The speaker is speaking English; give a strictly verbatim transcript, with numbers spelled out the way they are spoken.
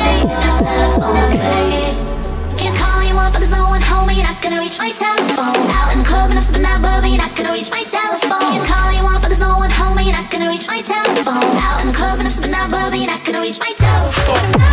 Stop telephone away. Can't call you up, but there's no one home, and you're not gonna reach my telephone. Out in the club and I'm sipping that bourbon, you're not gonna reach my telephone. Can't call you up, but there's no one home, and you're not gonna reach my telephone. Out in the club and I'm sipping that bourbon, you're not gonna reach my telephone.